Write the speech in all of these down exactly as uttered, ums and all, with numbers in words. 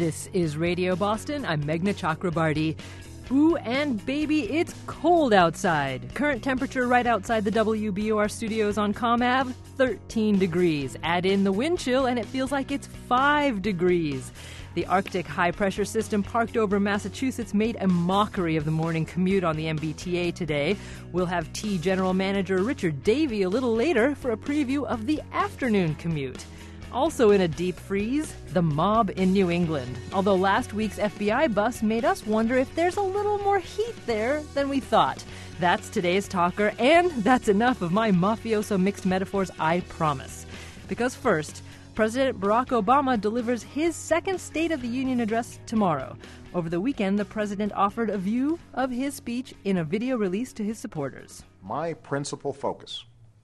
This is Radio Boston. I'm Meghna Chakrabarty. Ooh, and baby, it's cold outside. Current temperature right outside the W B O R studios on Comm Ave, thirteen degrees. Add in the wind chill, and it feels like it's five degrees. The Arctic high-pressure system parked over Massachusetts made a mockery of the morning commute on the M B T A today. We'll have T General Manager Richard Davey a little later for a preview of the afternoon commute. Also in a deep freeze, the mob in New England. Although last week's F B I bust made us wonder if there's a little more heat there than we thought. That's today's talker, and that's enough of my mafioso mixed metaphors, I promise. Because first, President Barack Obama delivers his second State of the Union address tomorrow. Over the weekend, the president offered a view of his speech in a video release to his supporters. My principal focus,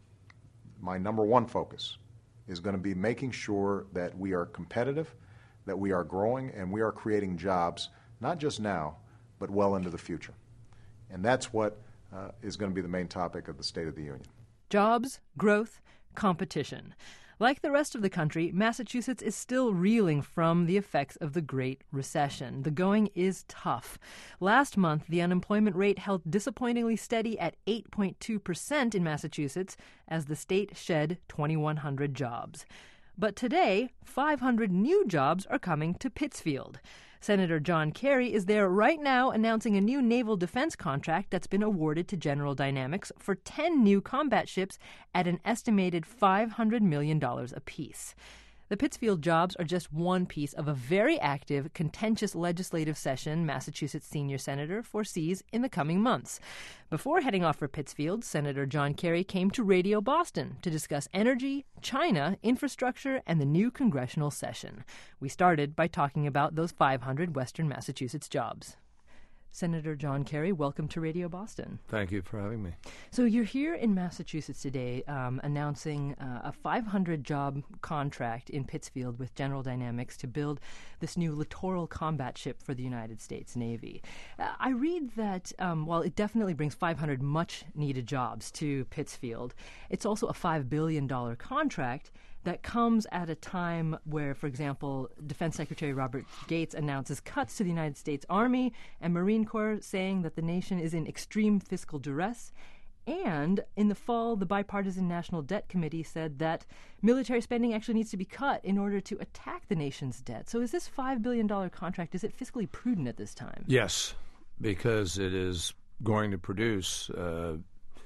my number one focus, is going to be making sure that we are competitive, that we are growing, and we are creating jobs, not just now, but well into the future. And that's what uh, is going to be the main topic of the State of the Union. Jobs, growth, competition. Like the rest of the country, Massachusetts is still reeling from the effects of the Great Recession. The going is tough. Last month, the unemployment rate held disappointingly steady at eight point two percent in Massachusetts as the state shed twenty-one hundred jobs. But today, five hundred new jobs are coming to Pittsfield. Senator John Kerry is there right now announcing a new naval defense contract that's been awarded to General Dynamics for ten new combat ships at an estimated five hundred million dollars apiece. The Pittsfield jobs are just one piece of a very active, contentious legislative session Massachusetts senior senator foresees in the coming months. Before heading off for Pittsfield, Senator John Kerry came to Radio Boston to discuss energy, China, infrastructure, and the new congressional session. We started by talking about those five hundred Western Massachusetts jobs. Senator John Kerry, welcome to Radio Boston. Thank you for having me. So you're here in Massachusetts today um, announcing uh, a five hundred job contract in Pittsfield with General Dynamics to build this new littoral combat ship for the United States Navy. Uh, I read that um, while it definitely brings five hundred much-needed jobs to Pittsfield, it's also a five billion dollars contract that comes at a time where, for example, Defense Secretary Robert Gates announces cuts to the United States Army and Marine Corps, saying that the nation is in extreme fiscal duress. And in the fall, the Bipartisan National Debt Committee said that military spending actually needs to be cut in order to attack the nation's debt. So is this five billion dollars contract, is it fiscally prudent at this time? Yes, because it is going to produce uh,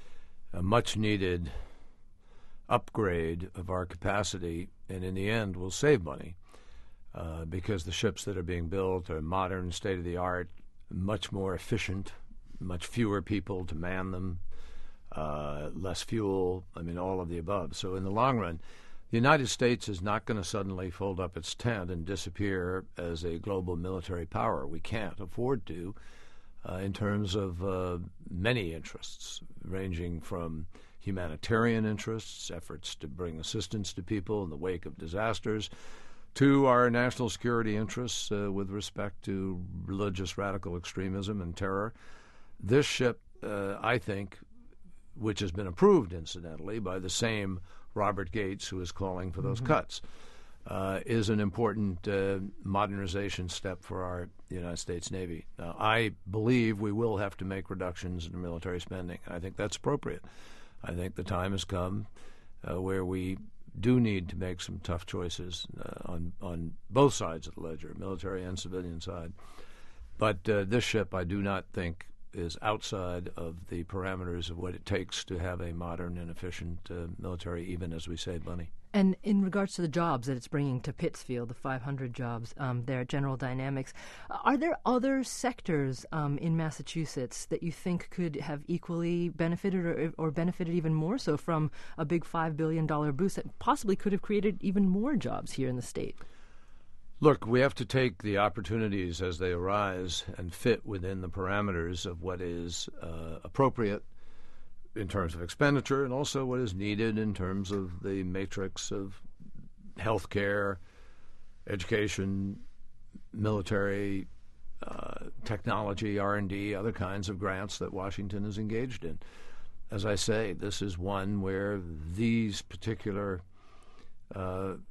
a much-needed upgrade of our capacity, and in the end will save money uh, because the ships that are being built are modern, state-of-the-art, much more efficient, much fewer people to man them, uh, less fuel, I mean, all of the above. So in the long run, the United States is not going to suddenly fold up its tent and disappear as a global military power. We can't afford to uh, in terms of uh, many interests, ranging from humanitarian interests, efforts to bring assistance to people in the wake of disasters, to our national security interests uh, with respect to religious radical extremism and terror. This ship, uh, I think, which has been approved, incidentally, by the same Robert Gates who is calling for those mm-hmm. cuts, uh, is an important uh, modernization step for our United States Navy. Now, I believe we will have to make reductions in military spending. I think that's appropriate. I think the time has come uh, where we do need to make some tough choices uh, on on both sides of the ledger, military and civilian side. But uh, this ship, I do not think, is outside of the parameters of what it takes to have a modern and efficient uh, military, even as we save money. And in regards to the jobs that it's bringing to Pittsfield, the five hundred jobs um, there at General Dynamics, are there other sectors um, in Massachusetts that you think could have equally benefited or, or benefited even more so from a big five billion dollars boost that possibly could have created even more jobs here in the state? Look, we have to take the opportunities as they arise and fit within the parameters of what is uh, appropriate in terms of expenditure and also what is needed in terms of the matrix of health care, education, military, uh, technology, R and D, other kinds of grants that Washington is engaged in. As I say, this is one where these particular uh,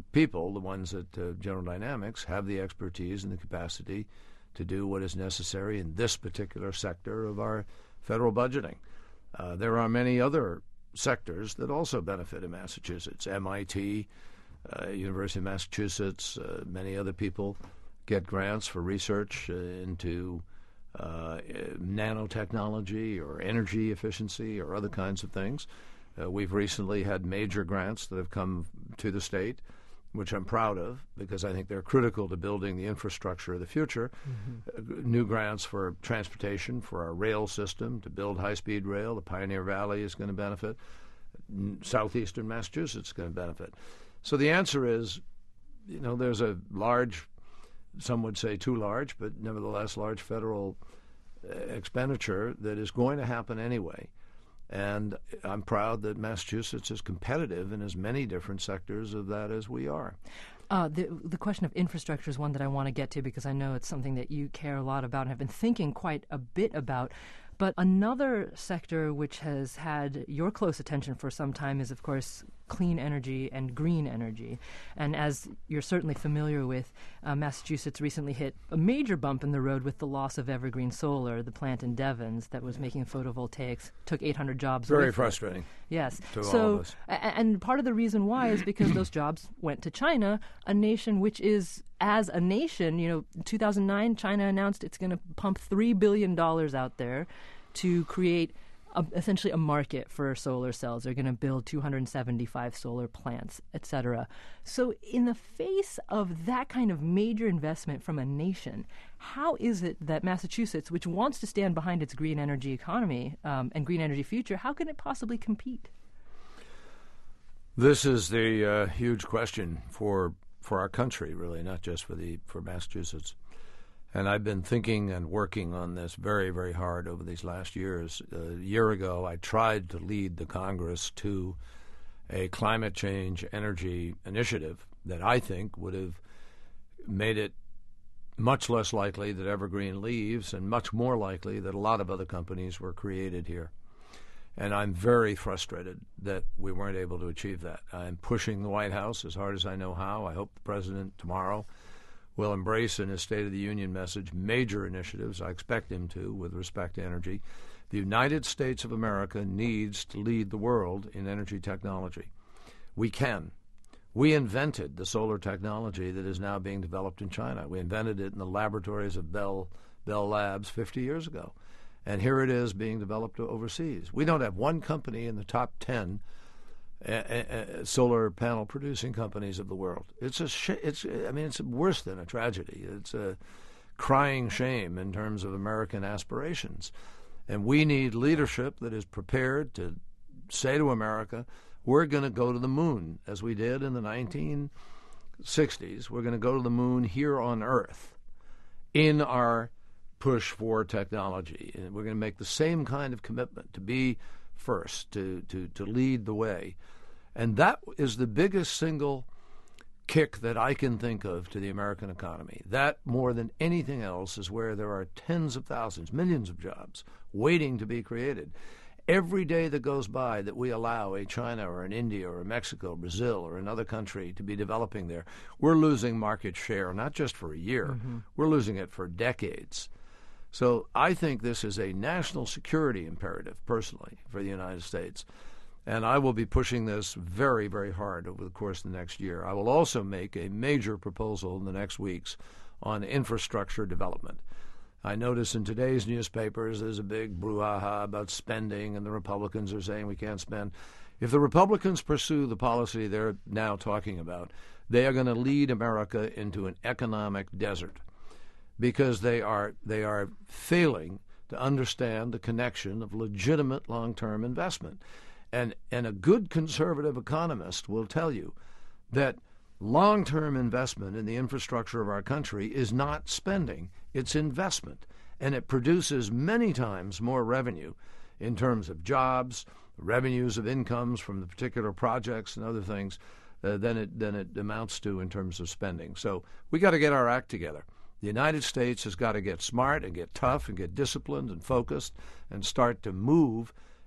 people, the ones at uh, General Dynamics, have the expertise and the capacity to do what is necessary in this particular sector of our federal budgeting. Uh, there are many other sectors that also benefit in Massachusetts. M I T, uh, University of Massachusetts, uh, many other people get grants for research uh, into uh, nanotechnology or energy efficiency or other kinds of things. Uh, we've recently had major grants that have come to the state, which I'm proud of because I think they're critical to building the infrastructure of the future. Mm-hmm. Uh, new grants for transportation, for our rail system, to build high-speed rail. The Pioneer Valley is going to benefit. Southeastern Massachusetts is going to benefit. So the answer is, you know, there's a large, some would say too large, but nevertheless large federal uh, expenditure that is going to happen anyway. And I'm proud that Massachusetts is competitive in as many different sectors of that as we are. Uh, the, the question of infrastructure is one that I want to get to because I know it's something that you care a lot about and have been thinking quite a bit about. But another sector which has had your close attention for some time is, of course, clean energy and green energy. And as you're certainly familiar with, uh, Massachusetts recently hit a major bump in the road with the loss of Evergreen Solar, the plant in Devons that was making photovoltaics, took eight hundred jobs. Very frustrating. Yes. To so, all of us. A- and part of the reason why is because those jobs went to China, a nation which is, as a nation, you know, in two thousand nine, China announced it's going to pump three billion dollars out there to create a, essentially a market for solar cells. They're going to build two hundred seventy-five solar plants, et cetera. So in the face of that kind of major investment from a nation, how is it that Massachusetts, which wants to stand behind its green energy economy um, and green energy future, how can it possibly compete? This is the uh, huge question for for our country, really, not just for the for Massachusetts. And I've been thinking and working on this very, very hard over these last years. A year ago, I tried to lead the Congress to a climate change energy initiative that I think would have made it much less likely that Evergreen leaves and much more likely that a lot of other companies were created here. And I'm very frustrated that we weren't able to achieve that. I'm pushing the White House as hard as I know how. I hope the President tomorrow will embrace in his State of the Union message major initiatives. I expect him to with respect to energy. The United States of America needs to lead the world in energy technology. We can. We invented the solar technology that is now being developed in China. We invented it in the laboratories of Bell, Bell Labs fifty years ago. And here it is being developed overseas. We don't have one company in the top ten Uh, uh, solar panel producing companies of the world. It's a sh- it's I mean it's worse than a tragedy. It's a crying shame in terms of American aspirations. And we need leadership that is prepared to say to America, we're going to go to the moon as we did in the nineteen sixties. We're going to go to the moon here on Earth in our push for technology. And we're going to make the same kind of commitment to be first, to, to, to lead the way. And that is the biggest single kick that I can think of to the American economy. That, more than anything else, is where there are tens of thousands, millions of jobs waiting to be created. Every day that goes by that we allow a China or an India or a Mexico, Brazil or another country to be developing there, we're losing market share, not just for a year. Mm-hmm. We're losing it for decades. So I think this is a national security imperative, personally, for the United States. And I will be pushing this very, very hard over the course of the next year. I will also make a major proposal in the next weeks on infrastructure development. I notice in today's newspapers there's a big brouhaha about spending, and the Republicans are saying we can't spend. If the Republicans pursue the policy they're now talking about, they are going to lead America into an economic desert, because they are they are failing to understand the connection of legitimate long-term investment. And and a good conservative economist will tell you that long-term investment in the infrastructure of our country is not spending, it's investment. And it produces many times more revenue in terms of jobs, revenues of incomes from the particular projects and other things uh, than it than it amounts to in terms of spending. So we got to get our act together. The United States has got to get smart and get tough and get disciplined and focused and start to move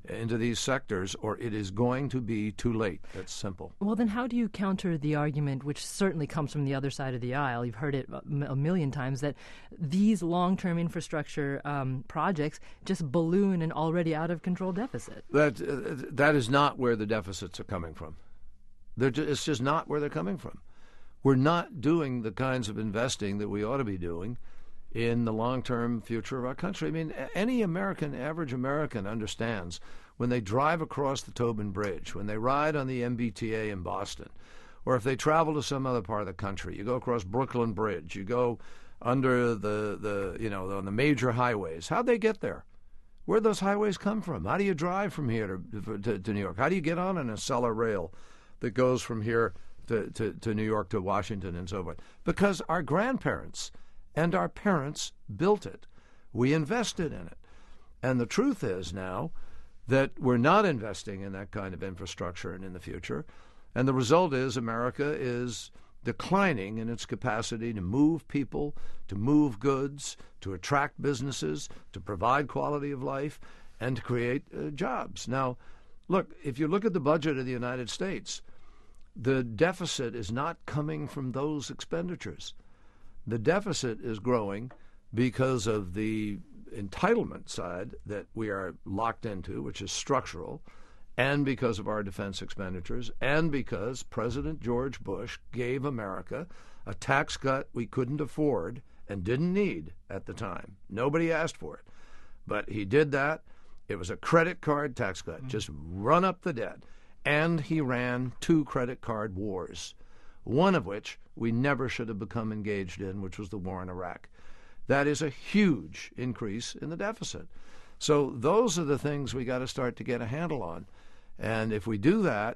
into these sectors, or it is going to be too late. It's simple. Well, then how do you counter the argument, which certainly comes from the other side of the aisle, you've heard it a million times, that these long-term infrastructure um, projects just balloon an already out-of-control deficit? That, uh, that is not where the deficits are coming from. They're just, it's just not where they're coming from. We're not doing the kinds of investing that we ought to be doing in the long-term future of our country. I mean, any American, average American understands when they drive across the Tobin Bridge, when they ride on the M B T A in Boston, or if they travel to some other part of the country, you go across Brooklyn Bridge, you go under the, the you know, on the major highways. How'd they get there? Where'd those highways come from? How do you drive from here to, to, to New York? How do you get on an Acela rail that goes from here to, to, to New York to Washington and so forth? Because our grandparents and our parents built it. We invested in it. And the truth is now that we're not investing in that kind of infrastructure and in the future. And the result is America is declining in its capacity to move people, to move goods, to attract businesses, to provide quality of life, and to create uh, jobs. Now, look, if you look at the budget of the United States, the deficit is not coming from those expenditures. The deficit is growing because of the entitlement side that we are locked into, which is structural, and because of our defense expenditures, and because President George Bush gave America a tax cut we couldn't afford and didn't need at the time. Nobody asked for it. But he did that. It was a credit card tax cut. Mm-hmm. Just run up the debt. And he ran two credit card wars, one of which we never should have become engaged in, which was the war in Iraq. That is a huge increase in the deficit. So those are the things we got to start to get a handle on. And if we do that,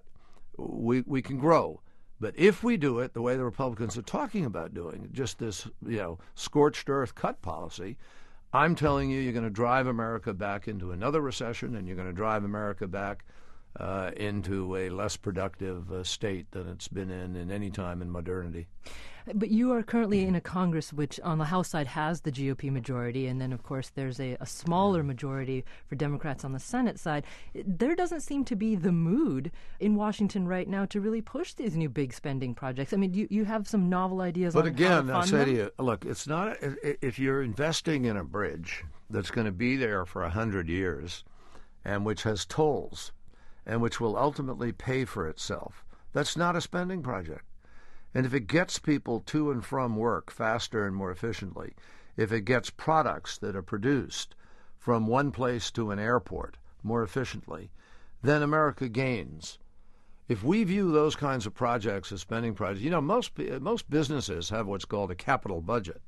we we can grow. But if we do it the way the Republicans are talking about doing, just this, you know, scorched earth cut policy, I'm telling you, you're going to drive America back into another recession, and you're going to drive America back Uh, into a less productive uh, state than it's been in in any time in modernity. But you are currently in a Congress which on the House side has the G O P majority, and then, of course, there's a, a smaller majority for Democrats on the Senate side. There doesn't seem to be the mood in Washington right now to really push these new big spending projects. I mean, you, you have some novel ideas but on again, how to fund I'll say them? to you, look, it's not a, if you're investing in a bridge that's going to be there for one hundred years and which has tolls, and which will ultimately pay for itself. That's not a spending project. And if it gets people to and from work faster and more efficiently, if it gets products that are produced from one place to an airport more efficiently, then America gains. If we view those kinds of projects as spending projects, you know, most most businesses have what's called a capital budget.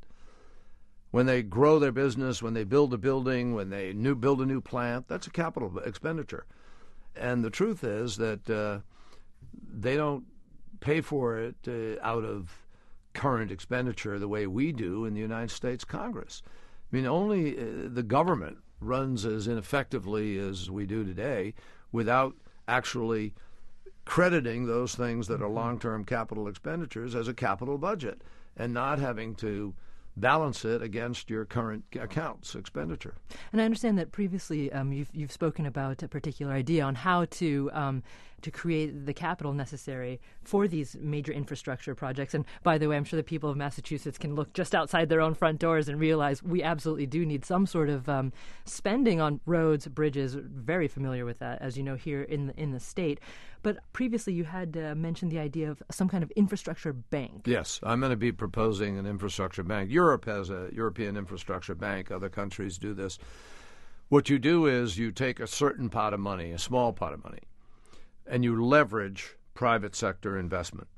When they grow their business, when they build a building, when they new build a new plant, that's a capital expenditure. And the truth is that uh, they don't pay for it uh, out of current expenditure the way we do in the United States Congress. I mean, only uh, the government runs as ineffectively as we do today without actually crediting those things that are long-term capital expenditures as a capital budget and not having to balance it against your current accounts expenditure. And I understand that previously um, you've you've spoken about a particular idea on how to um, to create the capital necessary for these major infrastructure projects. And by the way, I'm sure the people of Massachusetts can look just outside their own front doors and realize we absolutely do need some sort of um, spending on roads, bridges. Very familiar with that, as you know, here in the, in the state. But previously you had uh, mentioned the idea of some kind of infrastructure bank. Yes, I'm going to be proposing an infrastructure bank. Europe has a European infrastructure bank. Other countries do this. What you do is you take a certain pot of money, a small pot of money, and you leverage private sector investment.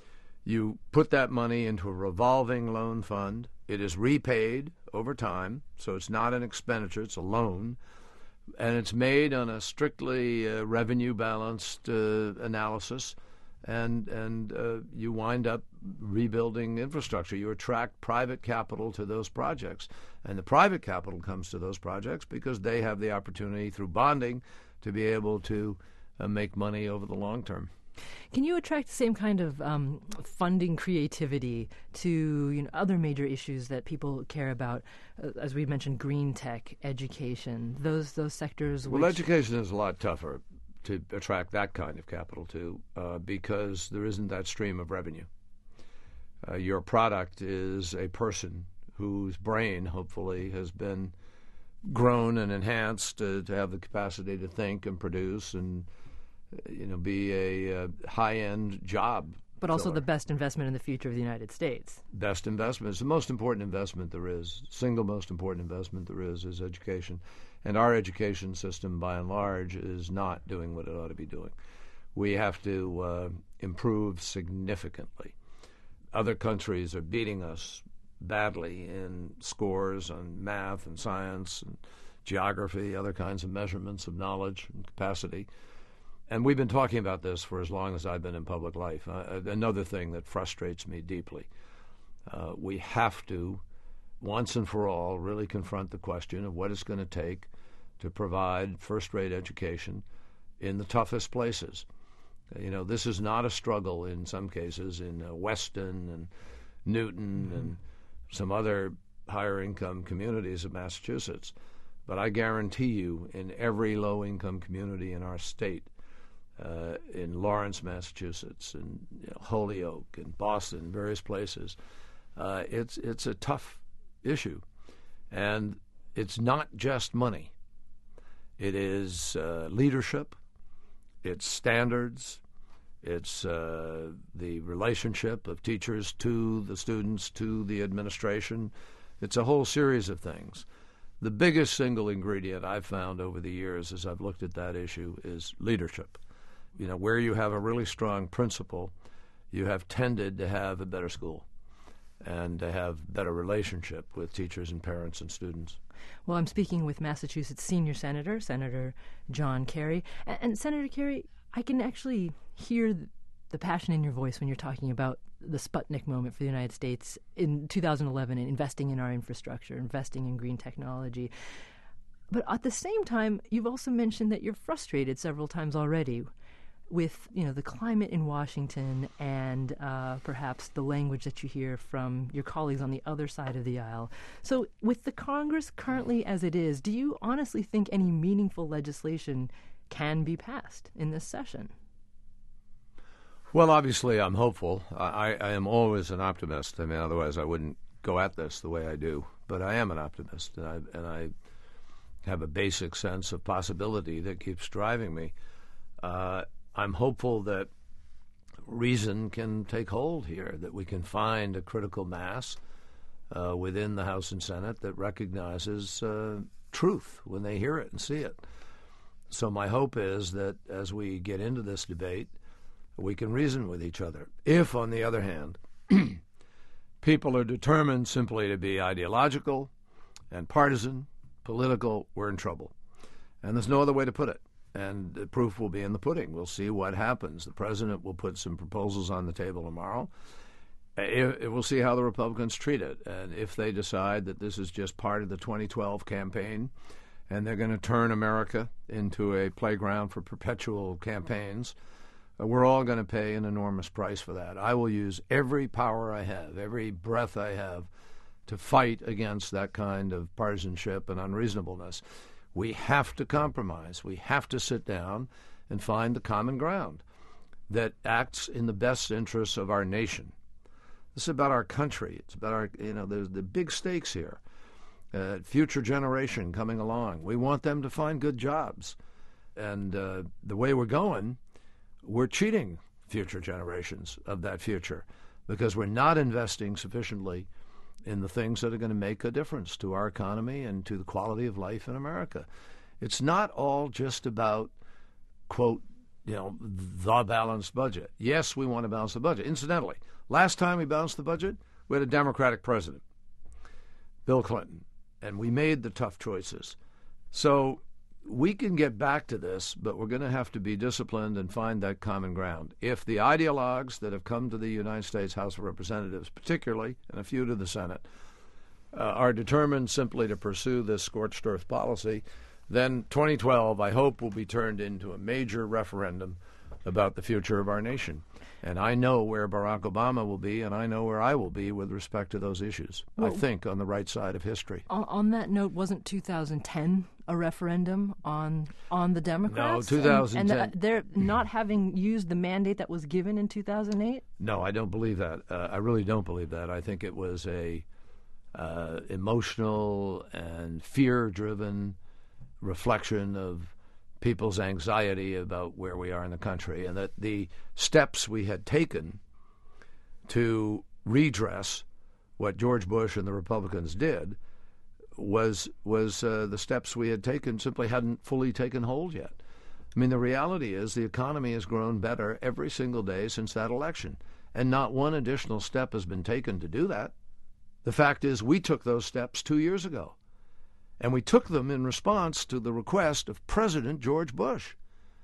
You put that money into a revolving loan fund. It is repaid over time, so it's not an expenditure, it's a loan. And it's made on a strictly uh, revenue-balanced uh, analysis, and and uh, you wind up rebuilding infrastructure. You attract private capital to those projects, and the private capital comes to those projects because they have the opportunity through bonding to be able to uh, make money over the long term. Can you attract the same kind of um, funding creativity to you know, other major issues that people care about, uh, as we mentioned, green tech, education, those those sectors? Well, which... education is a lot tougher to attract that kind of capital to uh, because there isn't that stream of revenue. Uh, your product is a person whose brain, hopefully, has been grown and enhanced uh, to have the capacity to think and produce and you know, be a uh, high-end job. But also filler. the best investment in the future of the United States. Best investment. It's the most important investment there is. Single most important investment there is is education. And our education system, by and large, is not doing what it ought to be doing. We have to uh, improve significantly. Other countries are beating us badly in scores on math and science and geography, other kinds of measurements of knowledge and capacity. And we've been talking about this for as long as I've been in public life. Uh, another thing that frustrates me deeply. Uh, we have to, once and for all, really confront the question of what it's going to take to provide first-rate education in the toughest places. Uh, you know, this is not a struggle in some cases in uh, Weston and Newton mm-hmm. and some other higher-income communities of Massachusetts. But I guarantee you, in every low-income community in our state, Uh, in Lawrence, Massachusetts, and you know, Holyoke, and Boston, various places. Uh, it's it's a tough issue, and it's not just money. It is uh, leadership, it's standards, it's uh, the relationship of teachers to the students, to the administration. It's a whole series of things. The biggest single ingredient I've found over the years as I've looked at that issue is leadership. You know, where you have a really strong principle, you have tended to have a better school and to have better relationship with teachers and parents and students. Well, I'm speaking with Massachusetts Senior Senator, Senator John Kerry. And, and Senator Kerry, I can actually hear the passion in your voice when you're talking about the Sputnik moment for the United States in two thousand eleven and investing in our infrastructure, investing in green technology. But at the same time, you've also mentioned that you're frustrated several times already with, you know, the climate in Washington and uh, perhaps the language that you hear from your colleagues on the other side of the aisle. So with the Congress currently as it is, do you honestly think any meaningful legislation can be passed in this session? Well, obviously, I'm hopeful. I, I am always an optimist. I mean, otherwise I wouldn't go at this the way I do. But I am an optimist, and I, and I have a basic sense of possibility that keeps driving me. Uh, I'm hopeful that reason can take hold here, that we can find a critical mass uh, within the House and Senate that recognizes uh, truth when they hear it and see it. So my hope is that as we get into this debate, we can reason with each other. If, on the other hand, people are determined simply to be ideological and partisan, political, we're in trouble. And there's no other way to put it. And the proof will be in the pudding. We'll see what happens. The president will put some proposals on the table tomorrow. It, it, we'll see how the Republicans treat it. And if they decide that this is just part of the twenty twelve campaign and they're going to turn America into a playground for perpetual campaigns, uh, we're all going to pay an enormous price for that. I will use every power I have, every breath I have, to fight against that kind of partisanship and unreasonableness. We have to compromise. We have to sit down and find the common ground that acts in the best interests of our nation. This is about our country. It's about our, you know, there's the big stakes here. Uh, future generation coming along. We want them to find good jobs. And uh, the way we're going, we're cheating future generations of that future because we're not investing sufficiently in the things that are going to make a difference to our economy and to the quality of life in America. It's not all just about, quote, you know, the balanced budget. Yes, we want to balance the budget. Incidentally, last time we balanced the budget, we had a Democratic president, Bill Clinton, and we made the tough choices. So we can get back to this, but we're going to have to be disciplined and find that common ground. If the ideologues that have come to the United States House of Representatives, particularly, and a few to the Senate, uh, are determined simply to pursue this scorched earth policy, then twenty twelve, I hope, will be turned into a major referendum about the future of our nation. And I know where Barack Obama will be, and I know where I will be with respect to those issues. Well, I think on the right side of history. On, on that note, wasn't two thousand ten a referendum on on the Democrats? No, two thousand ten. And, and they're not having used the mandate that was given in two thousand eight? No, I don't believe that. Uh, I really don't believe that. I think it was a uh, emotional and fear-driven reflection of people's anxiety about where we are in the country, and that the steps we had taken to redress what George Bush and the Republicans did was was uh, the steps we had taken simply hadn't fully taken hold yet. I mean, the reality is the economy has grown better every single day since that election, and not one additional step has been taken to do that. The fact is we took those steps two years ago. And we took them in response to the request of President George Bush.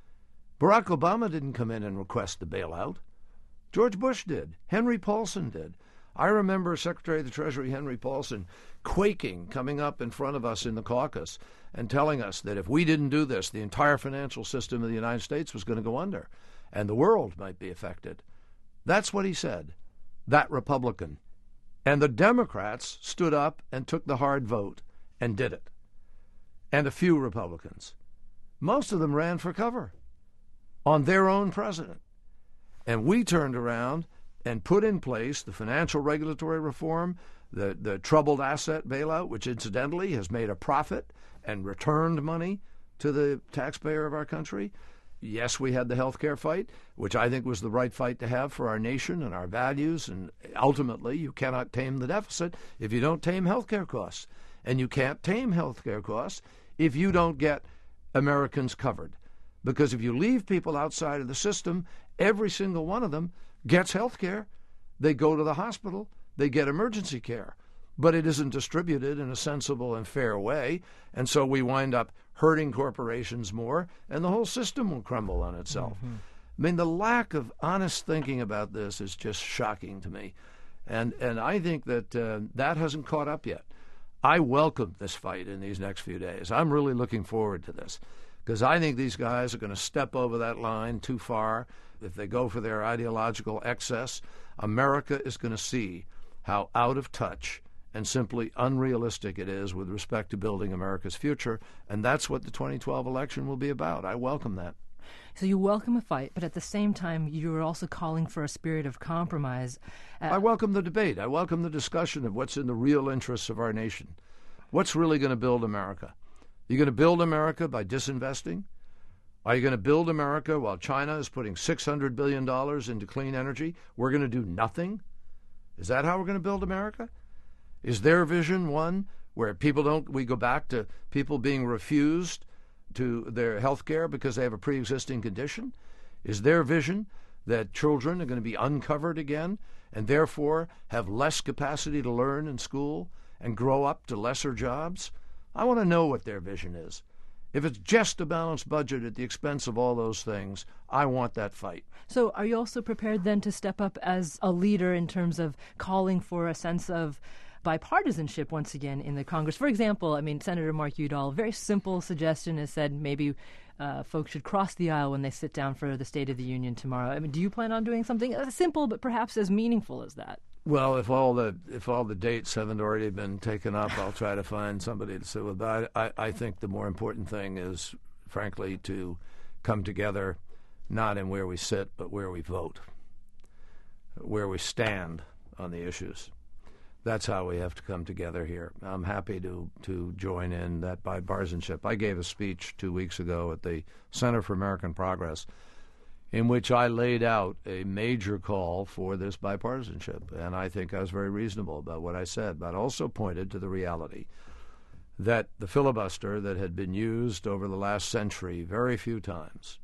Barack Obama didn't come in and request the bailout. George Bush did. Henry Paulson did. I remember Secretary of the Treasury Henry Paulson quaking, coming up in front of us in the caucus and telling us that if we didn't do this, the entire financial system of the United States was going to go under and the world might be affected. That's what he said, that Republican. And the Democrats stood up and took the hard vote and did it. And a few Republicans. Most of them ran for cover on their own president. And we turned around and put in place the financial regulatory reform, the, the troubled asset bailout, which incidentally has made a profit and returned money to the taxpayer of our country. Yes, we had the health care fight, which I think was the right fight to have for our nation and our values. And ultimately, you cannot tame the deficit if you don't tame health care costs. And you can't tame health care costs if you don't get Americans covered. Because if you leave people outside of the system, every single one of them gets health care. They go to the hospital. They get emergency care. But it isn't distributed in a sensible and fair way. And so we wind up hurting corporations more, and the whole system will crumble on itself. Mm-hmm. I mean, the lack of honest thinking about this is just shocking to me. And, and I think that uh, that hasn't caught up yet. I welcome this fight in these next few days. I'm really looking forward to this because I think these guys are going to step over that line too far. If they go for their ideological excess, America is going to see how out of touch and simply unrealistic it is with respect to building America's future, and that's what the twenty twelve election will be about. I welcome that. So you welcome a fight, but at the same time, you're also calling for a spirit of compromise. Uh, I welcome the debate. I welcome the discussion of what's in the real interests of our nation. What's really going to build America? Are you going to build America by disinvesting? Are you going to build America while China is putting six hundred billion dollars into clean energy? We're going to do nothing? Is that how we're going to build America? Is their vision one where people don't, we go back to people being refused to their health care because they have a pre-existing condition? Is their vision that children are going to be uncovered again and therefore have less capacity to learn in school and grow up to lesser jobs? I want to know what their vision is. If it's just a balanced budget at the expense of all those things, I want that fight. So are you also prepared then to step up as a leader in terms of calling for a sense of bipartisanship once again in the Congress? For example, I mean, Senator Mark Udall, very simple suggestion has said maybe uh, folks should cross the aisle when they sit down for the State of the Union tomorrow. I mean, do you plan on doing something uh, simple but perhaps as meaningful as that? Well, if all the if all the dates haven't already been taken up, I'll try to find somebody to sit with. But I, I think the more important thing is, frankly, to come together, not in where we sit, but where we vote, where we stand on the issues. That's how we have to come together here. I'm happy to, to join in that bipartisanship. I gave a speech two weeks ago at the Center for American Progress in which I laid out a major call for this bipartisanship, and I think I was very reasonable about what I said, but also pointed to the reality that the filibuster that had been used over the last century very few times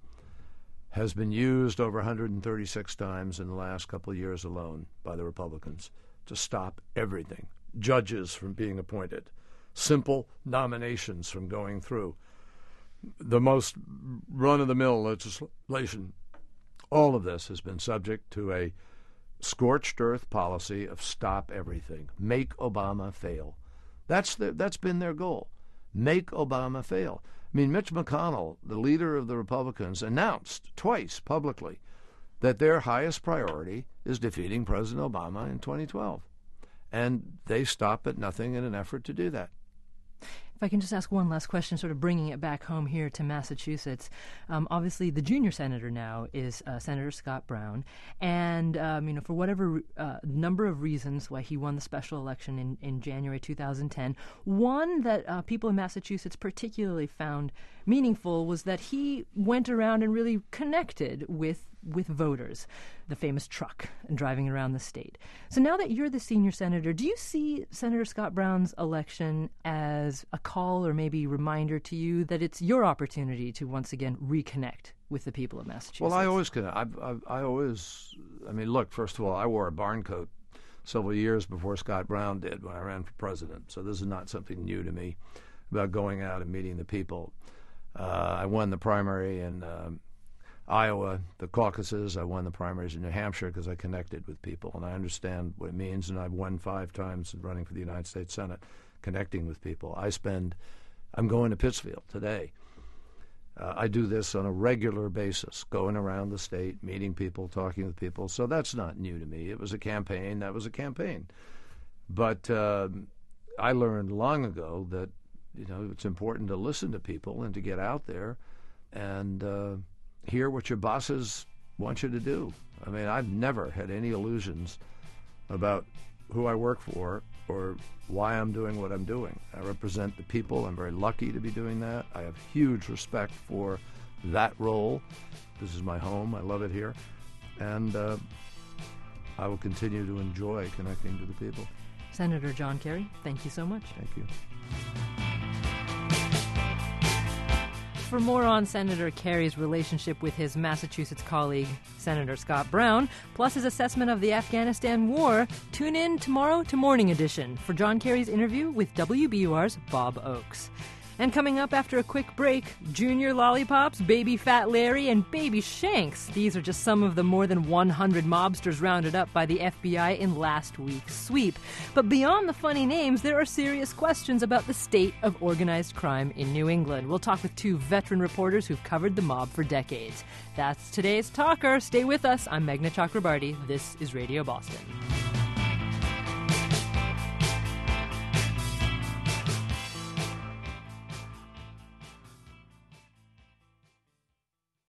has been used over one hundred thirty-six times in the last couple of years alone by the Republicans to stop everything, judges from being appointed, simple nominations from going through, the most run-of-the-mill legislation. All of this has been subject to a scorched earth policy of stop everything, make Obama fail. That's the, that's been their goal, make Obama fail. I mean, Mitch McConnell, the leader of the Republicans, announced twice publicly that their highest priority is defeating President Obama in twenty twelve. And they stop at nothing in an effort to do that. If I can just ask one last question, sort of bringing it back home here to Massachusetts. Um, obviously, the junior senator now is uh, Senator Scott Brown. And, um, you know, for whatever uh, number of reasons why he won the special election in, in January two thousand ten, one that uh, people in Massachusetts particularly found meaningful was that he went around and really connected with with voters, the famous truck and driving around the state. So now that you're the senior senator, do you see Senator Scott Brown's election as a call or maybe reminder to you that it's your opportunity to once again reconnect with the people of Massachusetts? Well, I always connect. I've, I've, I always, I mean, look, first of all, I wore a barn coat several years before Scott Brown did when I ran for president. So this is not something new to me about going out and meeting the people. Uh, I won the primary in um, Iowa, the caucuses. I won the primaries in New Hampshire because I connected with people, and I understand what it means, and I've won five times running for the United States Senate, connecting with people. I spend, I'm going to Pittsfield today. Uh, I do this on a regular basis, going around the state, meeting people, talking with people, so that's not new to me. It was a campaign, that was a campaign. But uh, I learned long ago that, you know, it's important to listen to people and to get out there and uh, hear what your bosses want you to do. I mean, I've never had any illusions about who I work for or why I'm doing what I'm doing. I represent the people. I'm very lucky to be doing that. I have huge respect for that role. This is my home. I love it here. And uh, I will continue to enjoy connecting to the people. Senator John Kerry, thank you so much. Thank you. For more on Senator Kerry's relationship with his Massachusetts colleague, Senator Scott Brown, plus his assessment of the Afghanistan war, tune in tomorrow to Morning Edition for John Kerry's interview with W B U R's Bob Oakes. And coming up after a quick break, Junior Lollipops, Baby Fat Larry, and Baby Shanks. These are just some of the more than one hundred mobsters rounded up by the F B I in last week's sweep. But beyond the funny names, there are serious questions about the state of organized crime in New England. We'll talk with two veteran reporters who've covered the mob for decades. That's today's Talker. Stay with us. I'm Meghna Chakrabarti. This is Radio Boston.